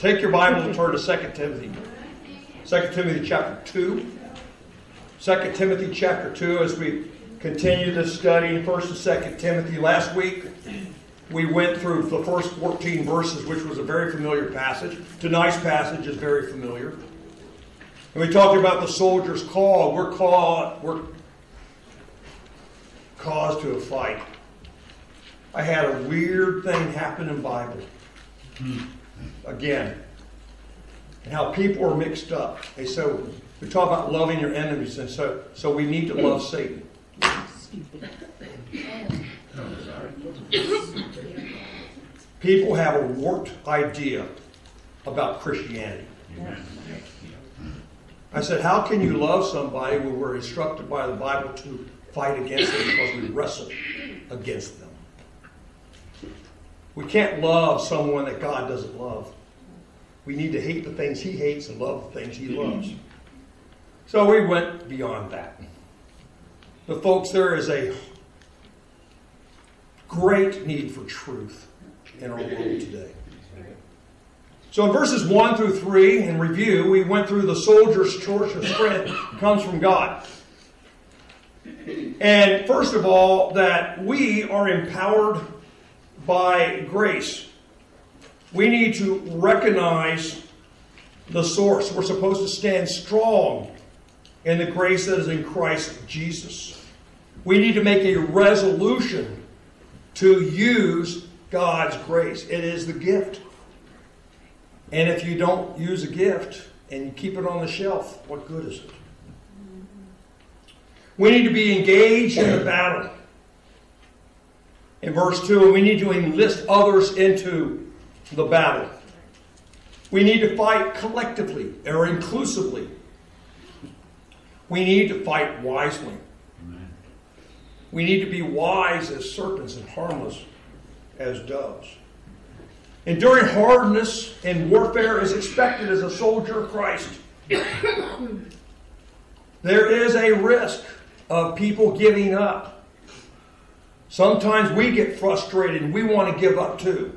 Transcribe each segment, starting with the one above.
Take your Bible and turn to 2 Timothy. 2 Timothy chapter 2. 2 Timothy chapter 2 as we continue this study in 1 and 2 Timothy. Last week we went through the first 14 verses, which was a very familiar passage. Tonight's passage is very familiar. And we talked about the soldier's call. We're caused to a fight. I had a weird thing happen in the Bible. Again. And how people are mixed up. And so we talk about loving your enemies, and so we need to love Satan. People have a warped idea about Christianity. I said, how can you love somebody when we're instructed by the Bible to fight against them because we wrestle against them? We can't love someone that God doesn't love. We need to hate the things he hates and love the things he loves. So we went beyond that. But folks, there is a great need for truth in our world today. So in verses 1 through 3, in review, we went through the soldier's source of strength comes from God. And first of all, that we are empowered by grace. We need to recognize the source. We're supposed to stand strong in the grace that is in Christ Jesus. We need to make a resolution to use God's grace. It is the gift. And if you don't use a gift and you keep it on the shelf, what good is it? We need to be engaged in the battle. In verse 2, we need to enlist others into the battle. We need to fight collectively or inclusively. We need to fight wisely. We need to be wise as serpents and harmless as doves. Enduring hardness in warfare is expected as a soldier of Christ. There is a risk of people giving up. Sometimes we get frustrated and we want to give up too.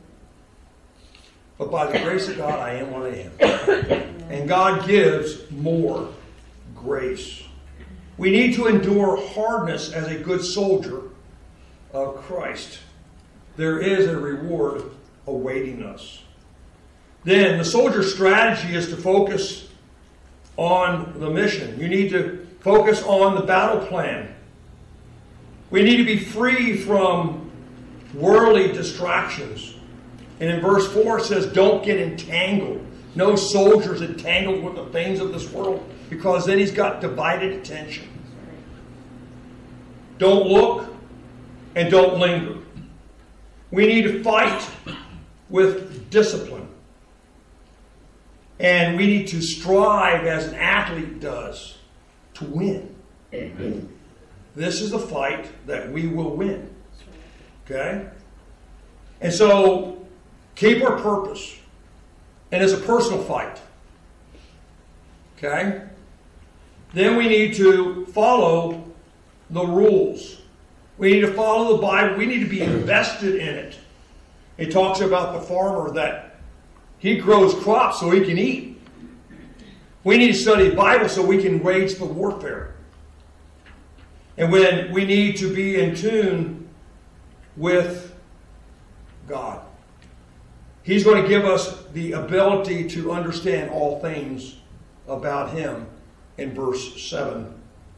But by the grace of God, I am what I am. And God gives more grace. We need to endure hardness as a good soldier of Christ. There is a reward awaiting us. Then the soldier's strategy is to focus on the mission. You need to focus on the battle plan. We need to be free from worldly distractions. And in verse 4 it says, don't get entangled. No soldier's entangled with the things of this world, because then he's got divided attention. Don't look and don't linger. We need to fight with discipline. And we need to strive as an athlete does to win. This is a fight that we will win. Okay? And so, keep our purpose. And it's a personal fight. Okay? Then we need to follow the rules. We need to follow the Bible. We need to be invested in it. It talks about the farmer that he grows crops so he can eat. We need to study the Bible so we can wage the warfare. And when we need to be in tune with God. He's going to give us the ability to understand all things about Him in verse 7.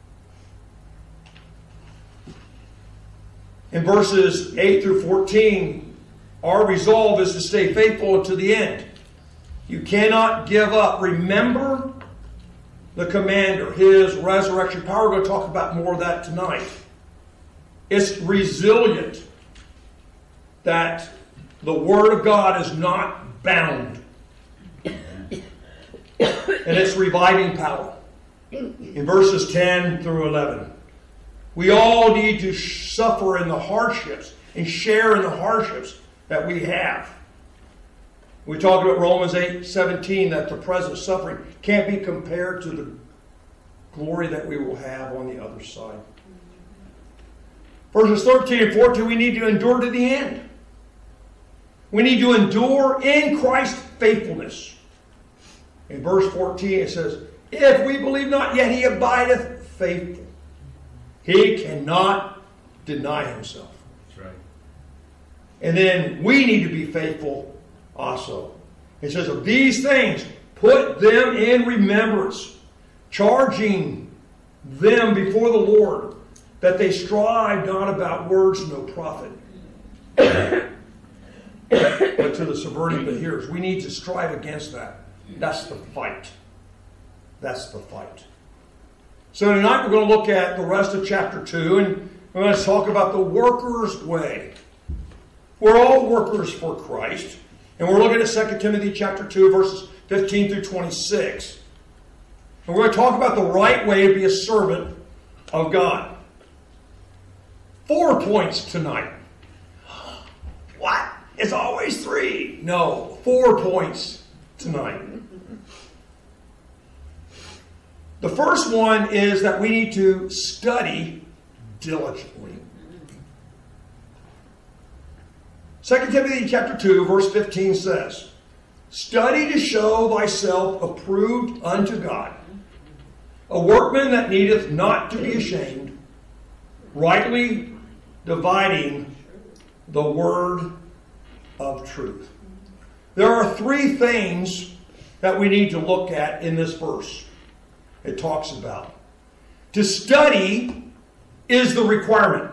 In verses 8 through 14, our resolve is to stay faithful to the end. You cannot give up. Remember the commander, his resurrection power. We're going to talk about more of that tonight. It's resilient, that the Word of God is not bound. And it's reviving power. In verses 10 through 11. We all need to suffer in the hardships and share in the hardships that we have. We talked about Romans 8:17, that the present suffering can't be compared to the glory that we will have on the other side. Verses 13 and 14, we need to endure to the end. We need to endure in Christ's faithfulness. In verse 14 it says, if we believe not, yet he abideth faithful. He cannot deny himself. That's right. And then we need to be faithful also. It says, of these things, put them in remembrance, charging them before the Lord, that they strive not about words to no profit, but to the subverting the hearers. We need to strive against that. That's the fight. That's the fight. So tonight we're going to look at the rest of chapter 2, and we're going to talk about the worker's way. We're all workers for Christ. And we're looking at 2 Timothy chapter 2, verses 15 through 26. And we're going to talk about the right way to be a servant of God. 4 points tonight. What? It's always 3. No, 4 points tonight. The first one is that we need to study diligently. 2 Timothy chapter 2, verse 15 says, study to show thyself approved unto God, a workman that needeth not to be ashamed, rightly dividing the word of truth. There are 3 things that we need to look at in this verse. It talks about. To study is the requirement.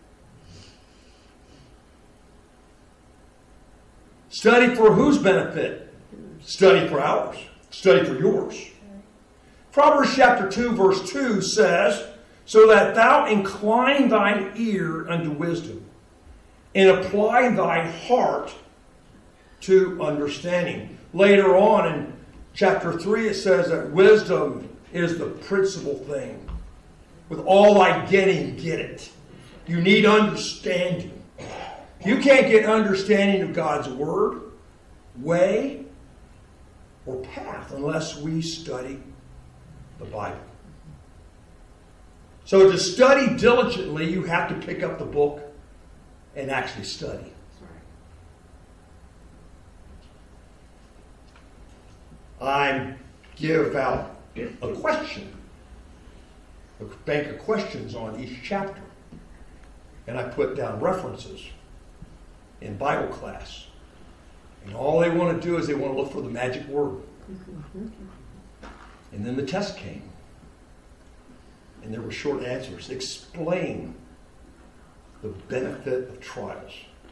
Study for whose benefit? Study for ours. Study for yours. Proverbs chapter 2 verse 2 says, so that thou incline thine ear unto wisdom, and apply thine heart to understanding. Later on in chapter 3 it says that wisdom is the principal thing. With all thy getting, get it. You need understanding. You can't get understanding of God's word, way, or path unless we study the Bible. So to study diligently, you have to pick up the book and actually study. I give out a question, a bank of questions on each chapter, and I put down references in Bible class. And all they want to do is they want to look for the magic word. And then the test came. And there were short answers. Explain the benefit of trials.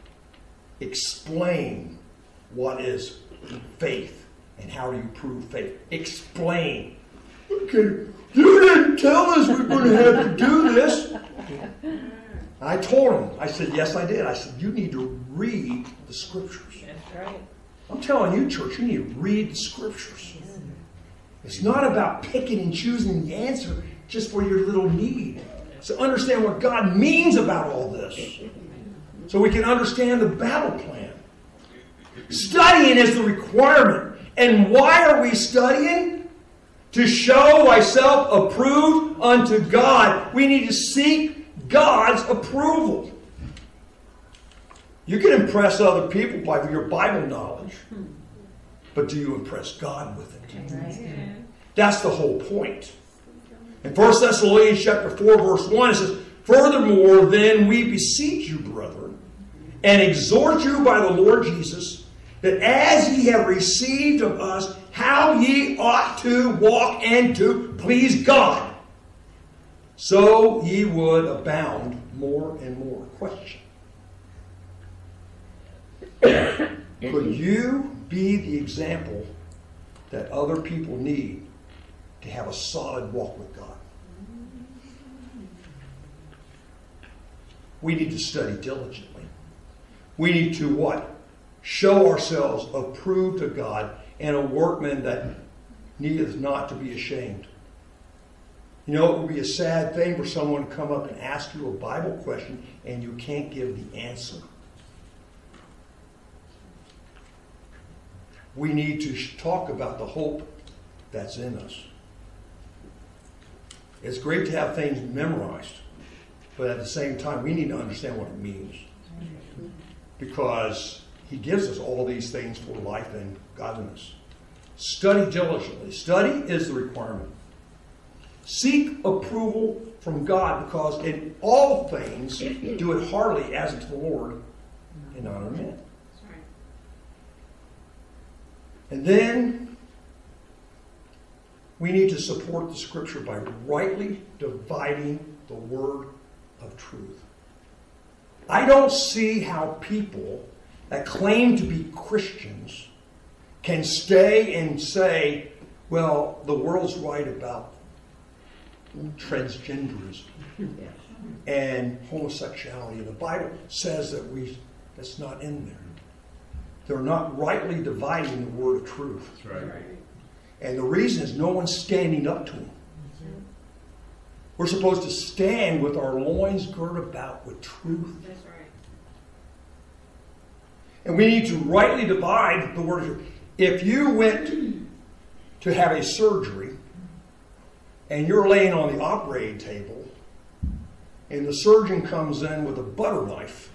Explain what is faith and how do you prove faith. Explain. Okay, you didn't tell us we're going to have to do this. I told him. I said, yes, I did. I said, you need to read the scriptures. That's right. I'm telling you, church, you need to read the scriptures. It's not about picking and choosing the answer just for your little need. So understand what God means about all this. So we can understand the battle plan. Studying is the requirement. And why are we studying? To show thyself approved unto God. We need to seek God's approval. You can impress other people by your Bible knowledge, but do you impress God with it? That's the whole point. In 1 Thessalonians chapter 4, verse 1, it says, furthermore, then we beseech you, brethren, and exhort you by the Lord Jesus, that as ye have received of us how ye ought to walk and to please God, so ye would abound more and more. Question. Could you be the example that other people need to have a solid walk with God? We need to study diligently. We need to what? Show ourselves approved of God and a workman that needeth not to be ashamed. You know, it would be a sad thing for someone to come up and ask you a Bible question and you can't give the answer. We need to talk about the hope that's in us. It's great to have things memorized, but at the same time, we need to understand what it means. Because He gives us all these things for life and godliness. Study diligently. Study is the requirement. Seek approval from God, because in all things do it heartily as unto the Lord and not unto men. And then we need to support the Scripture by rightly dividing the word of truth. I don't see how people that claim to be Christians can stay and say, well, the world's right about transgenderism and homosexuality. The Bible says that that's not in there. They're not rightly dividing the word of truth. That's right. And the reason is no one's standing up to them. We're supposed to stand with our loins girded about with truth. That's right. And we need to rightly divide the word of truth. If you went to have a surgery and you're laying on the operating table and the surgeon comes in with a butter knife,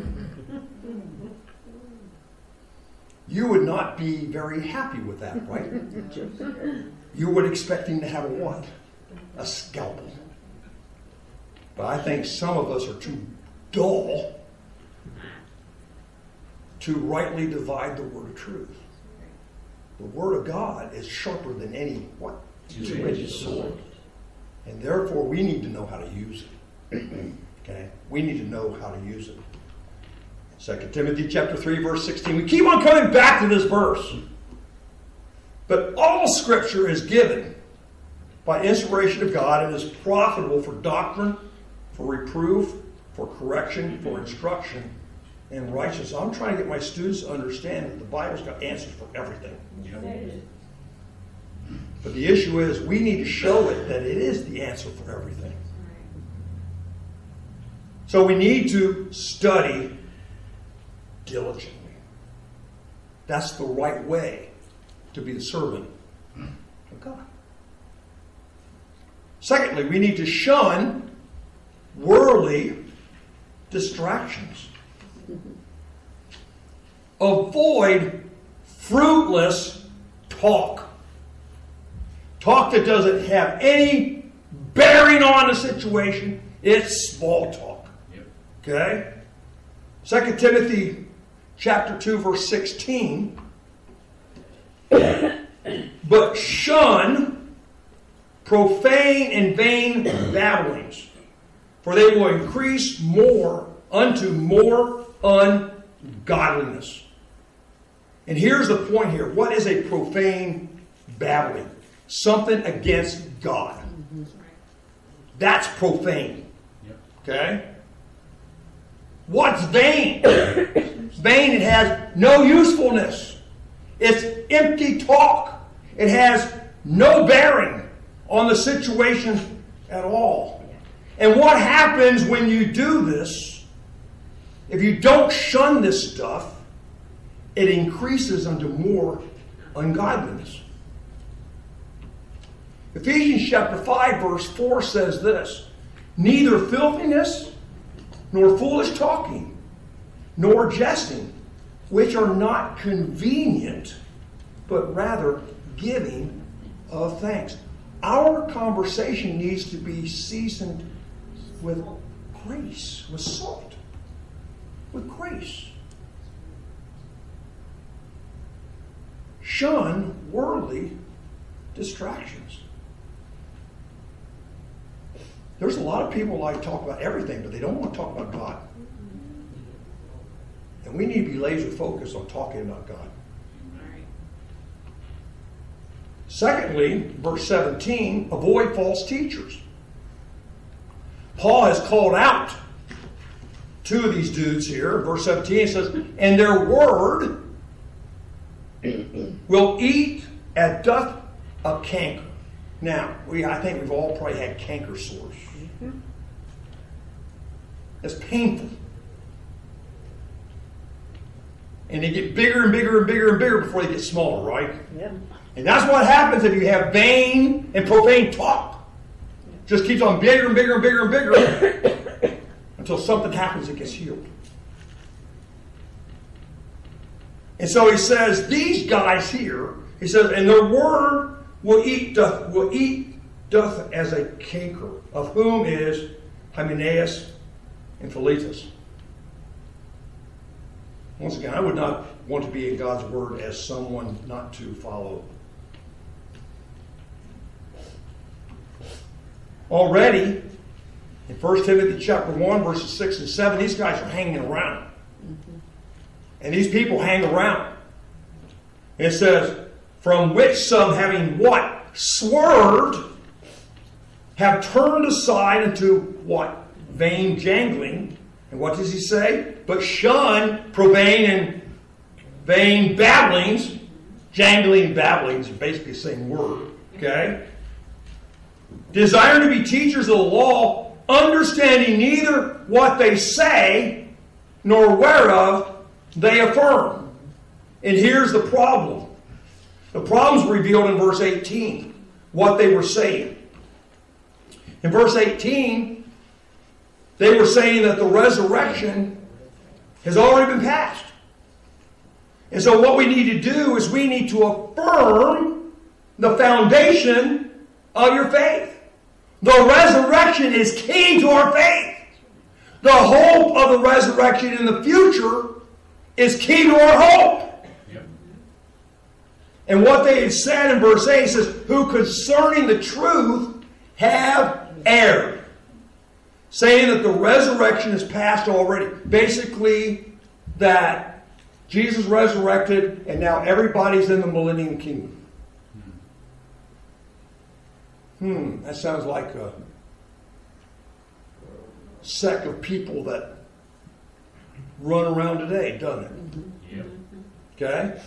you would not be very happy with that, right? You would expect him to have a what? A scalpel. But I think some of us are too dull to rightly divide the word of truth. The word of God is sharper than any what? Two-edged sword. And therefore we need to know how to use it. Okay? We need to know how to use it. 2 Timothy chapter 3, verse 16. We keep on coming back to this verse. But all Scripture is given by inspiration of God and is profitable for doctrine, for reproof, for correction, for instruction in righteousness. I'm trying to get my students to understand that the Bible's got answers for everything. But the issue is we need to show it that it is the answer for everything. So we need to study diligently. That's the right way to be the servant of God. Secondly, we need to shun worldly distractions. Avoid fruitless talk. Talk that doesn't have any bearing on the situation. It's small talk. Okay? 2 Timothy chapter 2, verse 16. But shun profane and vain babblings, for they will increase more unto more ungodliness. And here's the point here. What is a profane babbling? Something against God. That's profane. Okay? What's vain? Vain, it has no usefulness. It's empty talk. It has no bearing on the situation at all. And what happens when you do this, if you don't shun this stuff, it increases unto more ungodliness. Ephesians chapter 5, verse 4 says this: neither filthiness, nor foolish talking, nor jesting, which are not convenient, but rather giving of thanks. Our conversation needs to be seasoned with grace, with salt, with grace. Shun worldly distractions. There's a lot of people like to talk about everything, but they don't want to talk about God. And we need to be laser focused on talking about God. Secondly, verse 17, avoid false teachers. Paul has called out two of these dudes here. Verse 17, it says, and their word will eat as doth a canker. Now, I think we've all probably had canker sores. It's painful. And they get bigger and bigger and bigger and bigger before they get smaller, right? Yep. And that's what happens if you have vain and profane talk. Just keeps on bigger and bigger and bigger and bigger until something happens that gets healed. And so he says, these guys here, he says, and their word doth as a canker, of whom is Hymenaeus and Philetus. Once again, I would not want to be in God's word as someone not to follow. Already, in 1 Timothy chapter 1, verses 6 and 7, these guys are hanging around. And these people hang around. And it says, from which some having what? Swerved, have turned aside into what? Vain jangling. And what does he say? But shun profane and vain babblings. Jangling and babblings are basically the same word. Okay? Desire to be teachers of the law, understanding neither what they say nor whereof they affirm. And here's the problem. The problem's revealed in verse 18. What they were saying. In verse 18, they were saying that the resurrection has already been passed. And so what we need to do is we need to affirm the foundation of your faith. The resurrection is key to our faith. The hope of the resurrection in the future is key to our hope. Yep. And what they had said in verse 8 says, who concerning the truth have erred. Saying that the resurrection is past already. Basically, that Jesus resurrected and now everybody's in the millennium kingdom. That sounds like a sect of people that run around today, doesn't it? Yep.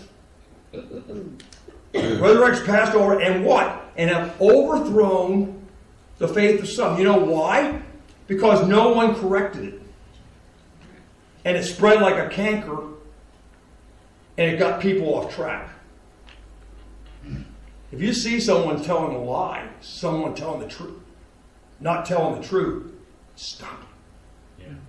Okay? Resurrection passed over, and what? And have overthrown the faith of some. You know why? Because no one corrected it. And it spread like a canker, and it got people off track. If you see someone telling a lie, someone telling the truth, not telling the truth, stop it. Yeah.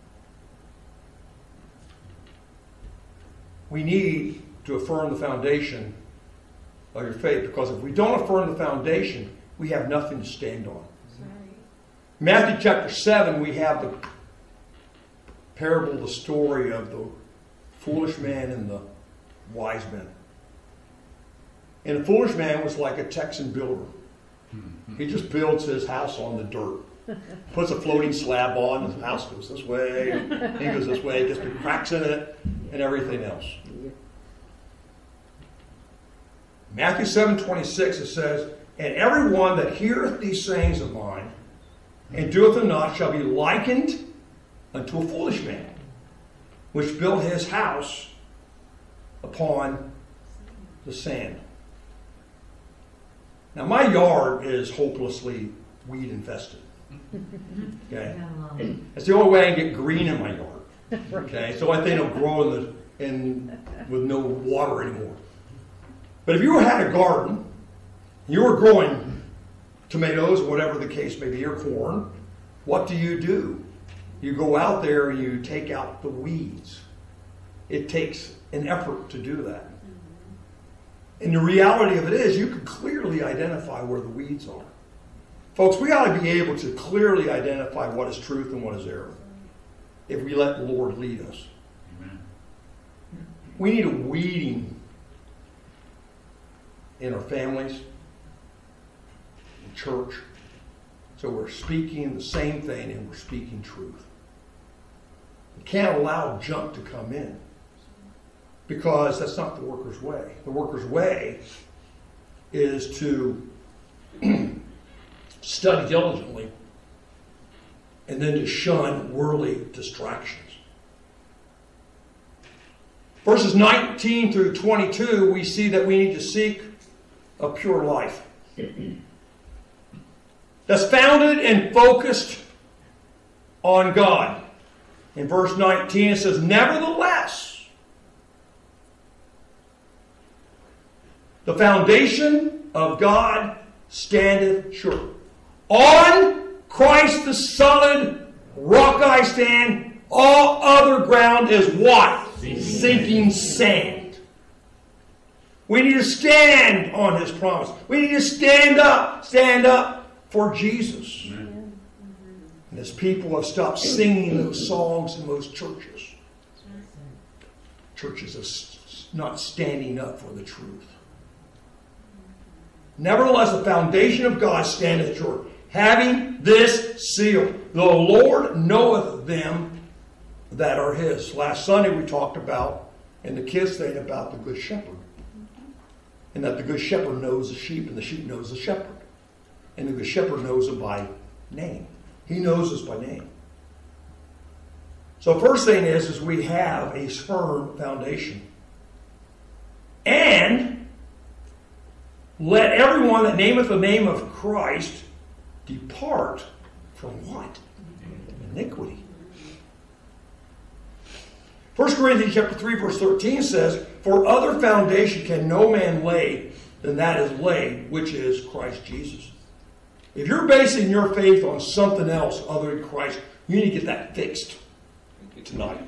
We need to affirm the foundation of your faith, because if we don't affirm the foundation, we have nothing to stand on. Sorry. Matthew chapter 7, we have the parable, the story of the foolish man and the wise men. And the foolish man was like a Texan builder. He just builds his house on the dirt. Puts a floating slab on, the house goes this way, he goes this way, gets big cracks in it, and everything else. Matthew 7:26, it says, and everyone that heareth these sayings of mine, and doeth them not, shall be likened unto a foolish man, which built his house upon the sand. Now, my yard is hopelessly weed infested. Okay, that's the only way I can get green in my yard. Okay, so I think it'll grow with no water anymore. But if you had a garden, you were growing tomatoes, whatever the case may be, or corn, what do? You go out there and you take out the weeds. It takes an effort to do that. And the reality of it is, you can clearly identify where the weeds are. Folks, we ought to be able to clearly identify what is truth and what is error if we let the Lord lead us. Amen. We need a weeding in our families, in church, so we're speaking the same thing and we're speaking truth. We can't allow junk to come in, because that's not the worker's way. The worker's way is to study diligently and then to shun worldly distractions. Verses 19 through 22, we see that we need to seek a pure life that's founded and focused on God. In verse 19 it says, nevertheless, the foundation of God standeth sure. On Christ the solid rock I stand. All other ground is what? Sinking sand. We need to stand on His promise. We need to stand up for Jesus. Amen. And as people have stopped singing those songs in most churches, churches are not standing up for the truth. Nevertheless, the foundation of God standeth sure, having this seal: the Lord knoweth them that are His. Last Sunday we talked about, in the kids thing, about the Good Shepherd. And that the Good Shepherd knows the sheep, and the sheep knows the shepherd. And the Good Shepherd knows them by name. He knows us by name. So first thing is we have a firm foundation. And let everyone that nameth the name of Christ depart from what? Iniquity. 1 Corinthians chapter 3, verse 13 says, for other foundation can no man lay than that is laid, which is Christ Jesus. If you're basing your faith on something else other than Christ, you need to get that fixed tonight.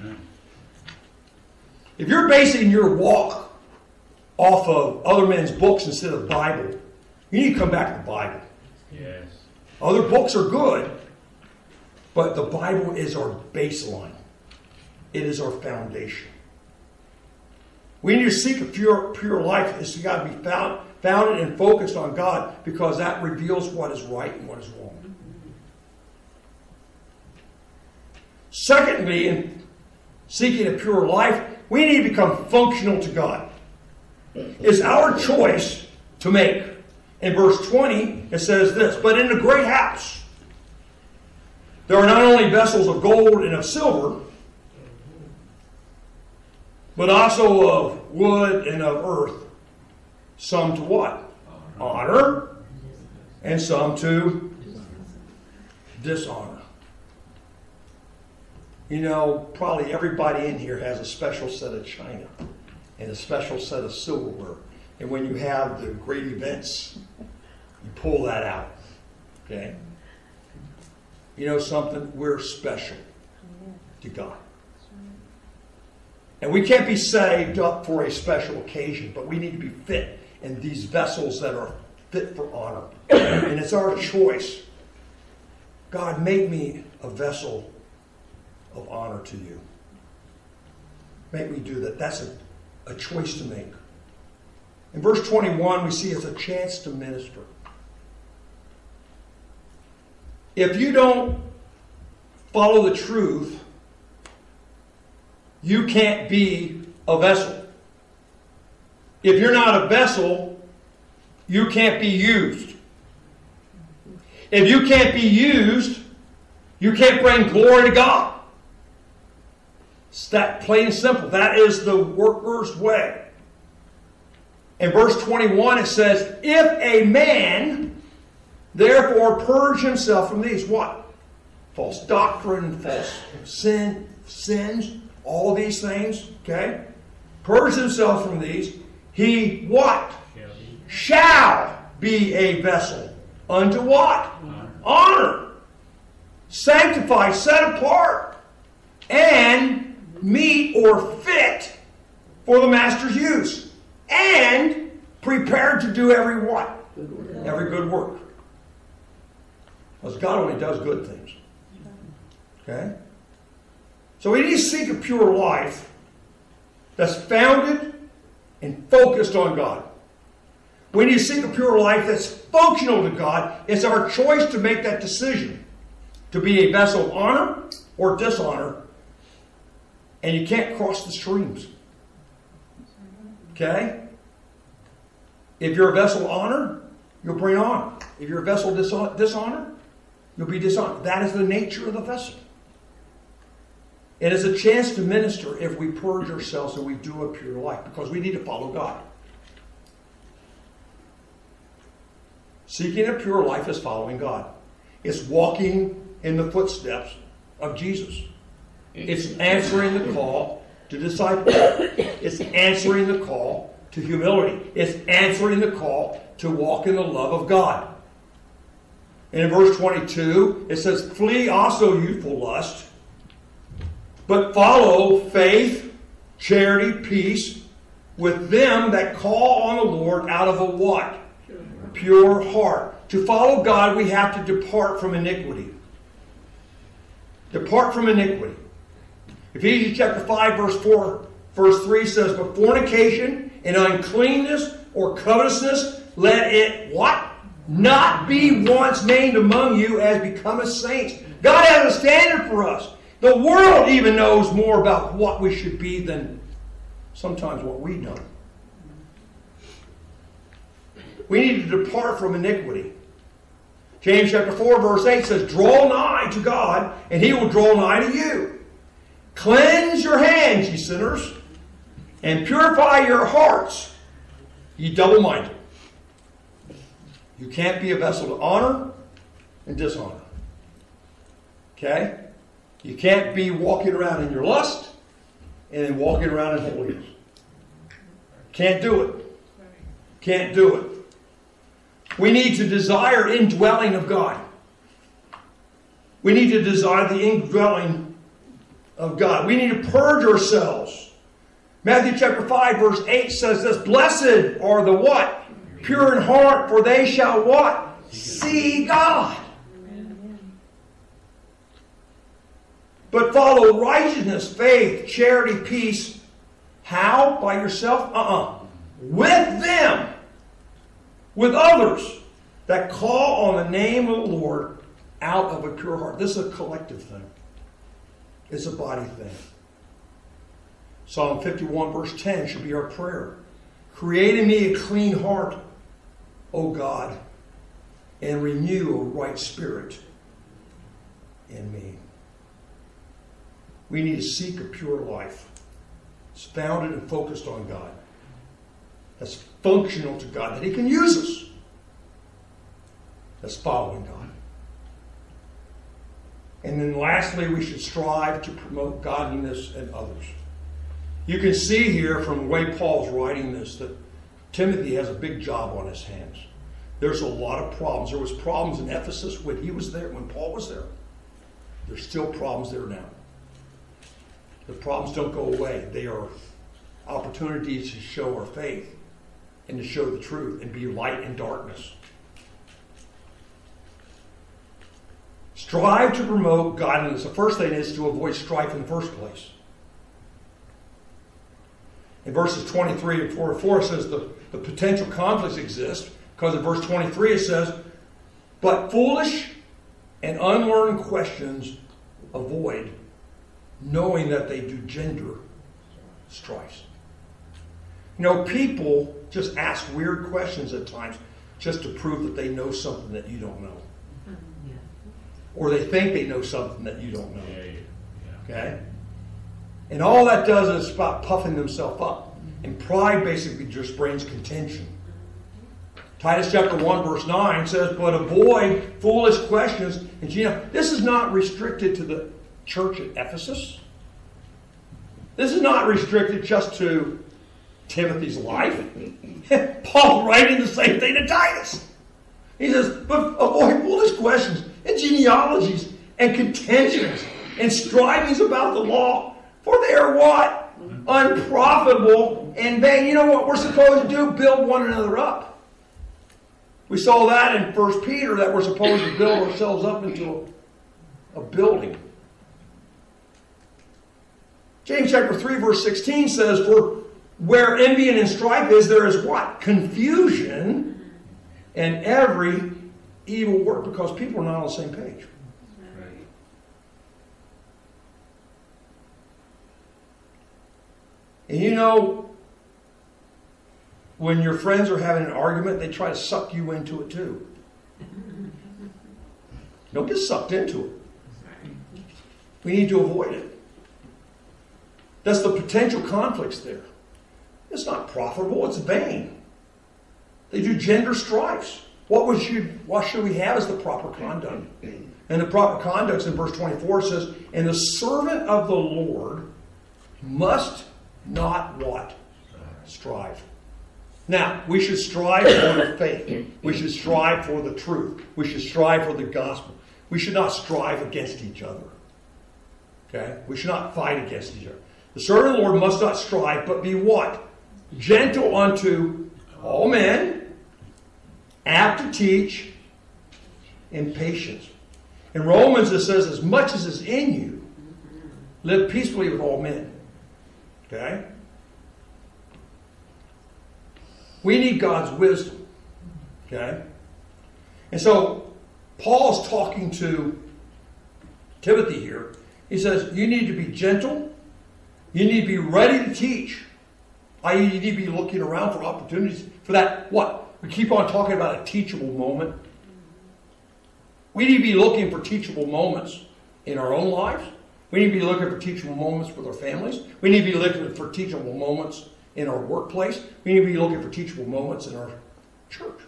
If you're basing your walk off of other men's books instead of the Bible, you need to come back to the Bible. Yes. Other books are good, but the Bible is our baseline. It is our foundation. We need to seek a pure life. It's got to be founded and focused on God, because that reveals what is right and what is wrong. Secondly, in seeking a pure life, we need to become functional to God. It's our choice to make. In verse 20, it says this, but in the great house, there are not only vessels of gold and of silver, but also of wood and of earth, some to what? Honor, and some to dishonor. You know, probably everybody in here has a special set of china and a special set of silverware. And when you have the great events, you pull that out. Okay? You know something? We're special to God. And we can't be saved up for a special occasion, but we need to be fit in these vessels that are fit for honor. And it's our choice. God, make me a vessel of honor to you. Make me do that. That's a choice to make. In verse 21, we see it's a chance to minister. If you don't follow the truth, you can't be a vessel. If you're not a vessel, you can't be used. If you can't be used, you can't bring glory to God. It's that plain and simple. That is the worker's way. In verse 21 it says, if a man therefore purge himself from these, what? False doctrine, false sins, all these things, okay? Purge himself from these. He, what? Shall be a vessel. Unto what? Honor. Sanctified, set apart, and meet or fit for the master's use. And prepared to do every what? Every good work. Because God only does good things. Okay? So we need to seek a pure life that's founded and focused on God. We need to seek a pure life that's functional to God. It's our choice to make that decision to be a vessel of honor or dishonor. And you can't cross the streams. Okay? If you're a vessel of honor, you'll bring honor. If you're a vessel of dishonor, you'll be dishonored. That is the nature of the vessel. It is a chance to minister if we purge ourselves and we do a pure life, because we need to follow God. Seeking a pure life is following God. It's walking in the footsteps of Jesus. It's answering the call to discipleship. It's answering the call to humility. It's answering the call to walk in the love of God. And in verse 22, it says, flee also youthful lust, but follow faith, charity, peace with them that call on the Lord out of a what? Pure heart. To follow God, we have to depart from iniquity. Depart from iniquity. Ephesians chapter 5, verse 3 says, but fornication and uncleanness or covetousness, let it what? Not be once named among you as becometh saints. God has a standard for us. The world even knows more about what we should be than sometimes what we know. We need to depart from iniquity. James chapter 4 verse 8 says, draw nigh to God, and he will draw nigh to you. Cleanse your hands, ye sinners, and purify your hearts, ye double-minded. You can't be a vessel to honor and dishonor. Okay? You can't be walking around in your lust and then walking around in holiness. Can't do it. Can't do it. We need to desire indwelling of God. We need to desire the indwelling of God. We need to purge ourselves. Matthew chapter 5 verse 8 says this, blessed are the what? Pure in heart, for they shall what? See God. But follow righteousness, faith, charity, peace. How? By yourself? With them. With others that call on the name of the Lord out of a pure heart. This is a collective thing. It's a body thing. Psalm 51 verse 10 should be our prayer. Create in me a clean heart, O God, and renew a right spirit in me. We need to seek a pure life. It's founded and focused on God. That's functional to God, that he can use us. That's following God. And then lastly, we should strive to promote godliness in others. You can see here from the way Paul's writing this that Timothy has a big job on his hands. There's a lot of problems. There was problems in Ephesus when he was there, when Paul was there. There's still problems there now. The problems don't go away. They are opportunities to show our faith and to show the truth and be light in darkness. Strive to promote godliness. The first thing is to avoid strife in the first place. In verses 23 and 44 it says the potential conflicts exist, because in verse 23 it says, but foolish and unlearned questions avoid, knowing that they do gender strife. You know, people just ask weird questions at times just to prove that they know something that you don't know. Or they think they know something that you don't know. Okay? And all that does is about puffing themselves up. And pride basically just brings contention. Titus chapter 1 verse 9 says, but avoid foolish questions. And you know, this is not restricted to the church at Ephesus. This is not restricted just to Timothy's life. Paul's writing the same thing to Titus. He says, but avoid foolish questions and genealogies and contentions and strivings about the law, for they are what? Unprofitable and vain. You know what we're supposed to do? Build one another up. We saw that in 1 Peter, that we're supposed to build ourselves up into a building. James chapter 3 verse 16 says, for where envy and strife is, there is what? Confusion and every evil work, because people are not on the same page. Right. And you know, when your friends are having an argument, they try to suck you into it too. Don't get sucked into it. We need to avoid it. That's the potential conflicts there. It's not profitable, it's vain. They do gender strifes. What should we have as the proper conduct? And the proper conduct in verse 24 says, and the servant of the Lord must not what? Strive. Now, we should strive for the faith. We should strive for the truth. We should strive for the gospel. We should not strive against each other. Okay? We should not fight against each other. The servant of the Lord must not strive, but be what? gentle unto all men, apt to teach, and patient. In Romans it says, as much as is in you, live peacefully with all men. Okay? We need God's wisdom. Okay? And so, Paul's talking to Timothy here. He says, you need to be gentle. You need to be ready to teach. I.e., you need to be looking around for opportunities for that, what? We keep on talking about a teachable moment. We need to be looking for teachable moments in our own lives. We need to be looking for teachable moments with our families. We need to be looking for teachable moments in our workplace. We need to be looking for teachable moments in our church.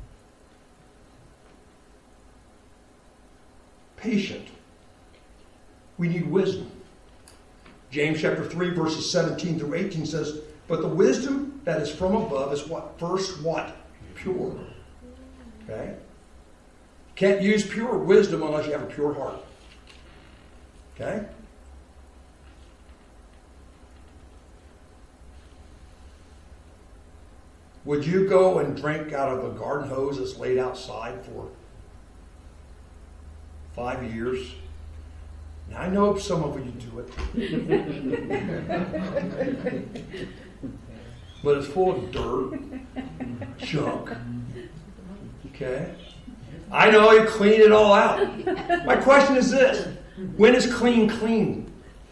Patient. We need wisdom. James chapter 3, verses 17 through 18 says, but the wisdom that is from above is what? First what? Pure. Okay? Can't use pure wisdom unless you have a pure heart. Okay? Would you go and drink out of a garden hose that's laid outside for 5 years? Now, I know some of you do it. But it's full of dirt, junk. Okay? I know you clean it all out. My question is this. When is clean clean?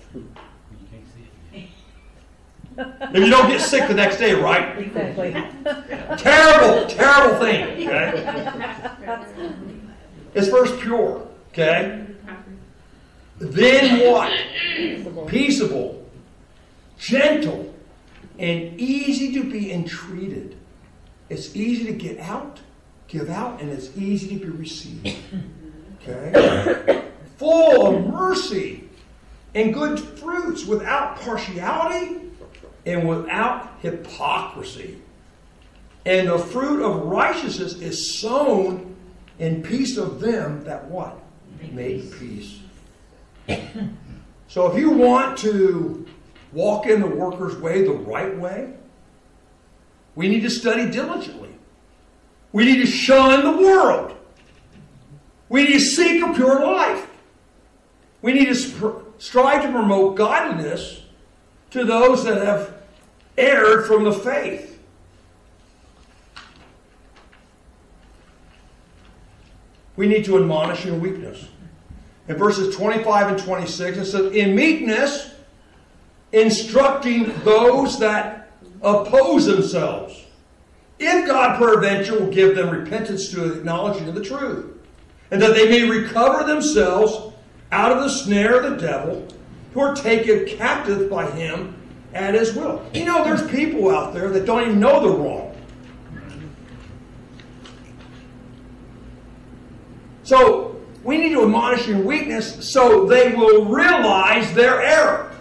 If you don't get sick the next day, right? Exactly. Terrible, terrible thing. Okay? It's first pure. Okay? Then what? Peaceable, gentle, and easy to be entreated. It's easy to give out, and it's easy to be received. Okay? Full of mercy and good fruits, without partiality and without hypocrisy. And the fruit of righteousness is sown in peace of them that what? Make peace. So if you want to walk in the worker's way the right way, we need to study diligently. We need to shun the world. We need to seek a pure life. We need to strive to promote godliness to those that have erred from the faith. We need to admonish in weakness. In verses 25 and 26, it says, in meekness, instructing those that oppose themselves, if God peradventure will give them repentance to acknowledging of the truth, and that they may recover themselves out of the snare of the devil, who are taken captive by him at his will. You know, there's people out there that don't even know they're wrong. So, we need to admonish in weakness so they will realize their error.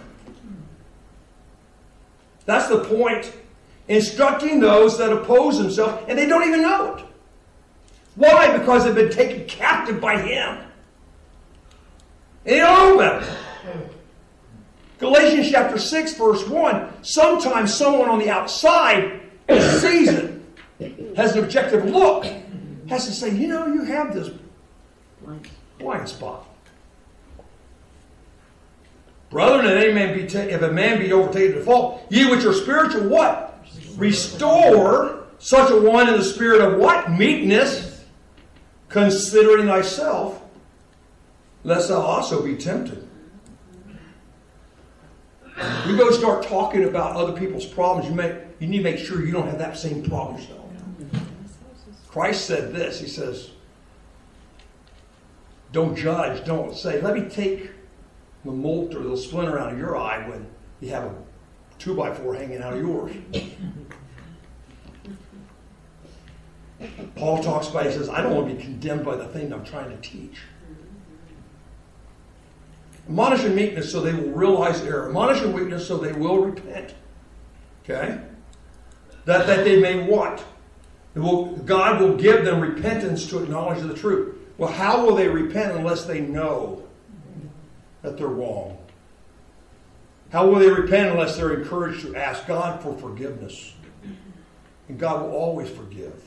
That's the point. Instructing those that oppose themselves, and they don't even know it. Why? Because they've been taken captive by him. And they don't know better. Galatians chapter 6, verse 1, sometimes someone on the outside sees it, has an objective look, has to say, you know, you have this blind spot. Brethren, if a man be overtaken in fault, ye which are spiritual, what? Restore such a one in the spirit of what? Meekness, considering thyself, lest thou also be tempted. You go start talking about other people's problems, you need to make sure you don't have that same problem yourself. Christ said this, he says, don't judge, don't say, let me take the molt or the splinter out of your eye when you have a 2x4 hanging out of yours. Paul talks about, he says, I don't want to be condemned by the thing I'm trying to teach. Admonish in meekness so they will realize error. Admonish in weakness so they will repent. Okay? That they may what? God will give them repentance to acknowledge the truth. Well, how will they repent unless they know that they're wrong? How will they repent unless they're encouraged to ask God for forgiveness? And God will always forgive.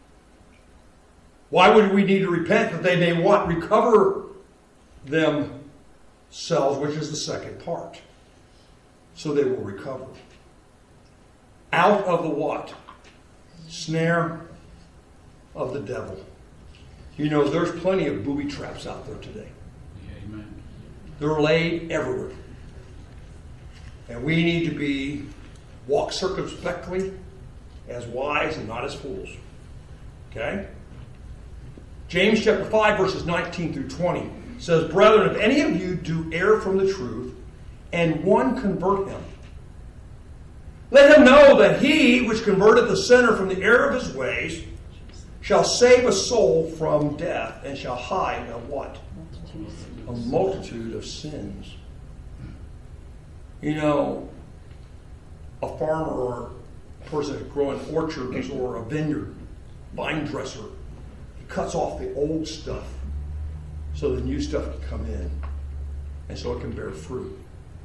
Why would we need to repent? That they may what? Recover themselves, which is the second part. So they will recover. Out of the what? Snare of the devil. You know, there's plenty of booby traps out there today. Amen. They're laid everywhere. And we need to walk circumspectly, as wise and not as fools. Okay? James chapter 5, verses 19 through 20 says, Brethren, if any of you do err from the truth, and one convert him, let him know that he which converteth the sinner from the error of his ways shall save a soul from death, and shall hide a what? A multitude of sins. You know, a farmer or a person growing orchards or a vineyard, vine dresser, he cuts off the old stuff so the new stuff can come in, and so it can bear fruit.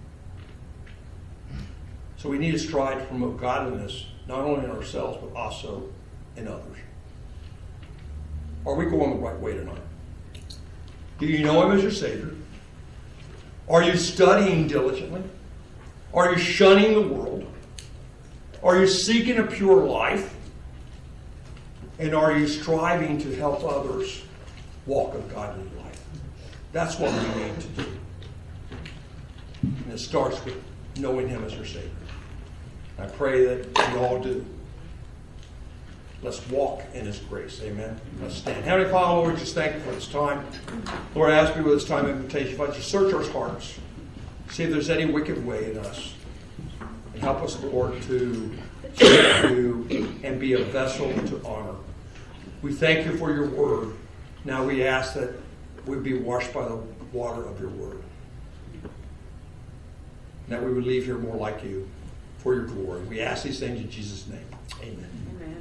So we need to strive to promote godliness, not only in ourselves, but also in others. Are we going the right way tonight? Do you know Him as your Savior? Are you studying diligently? Are you shunning the world? Are you seeking a pure life? And are you striving to help others walk a godly life? That's what we need to do. And it starts with knowing Him as your Savior. I pray that we all do. Let's walk in His grace. Amen. Let's stand. Heavenly Father, Lord, just thank you for this time. Lord, I ask you with this time of invitation, if I just search our hearts, see if there's any wicked way in us. And help us, Lord, to serve you and be a vessel to honor. We thank you for your word. Now we ask that we be washed by the water of your word. And that we would leave here more like you for your glory. We ask these things in Jesus' name. Amen. Amen.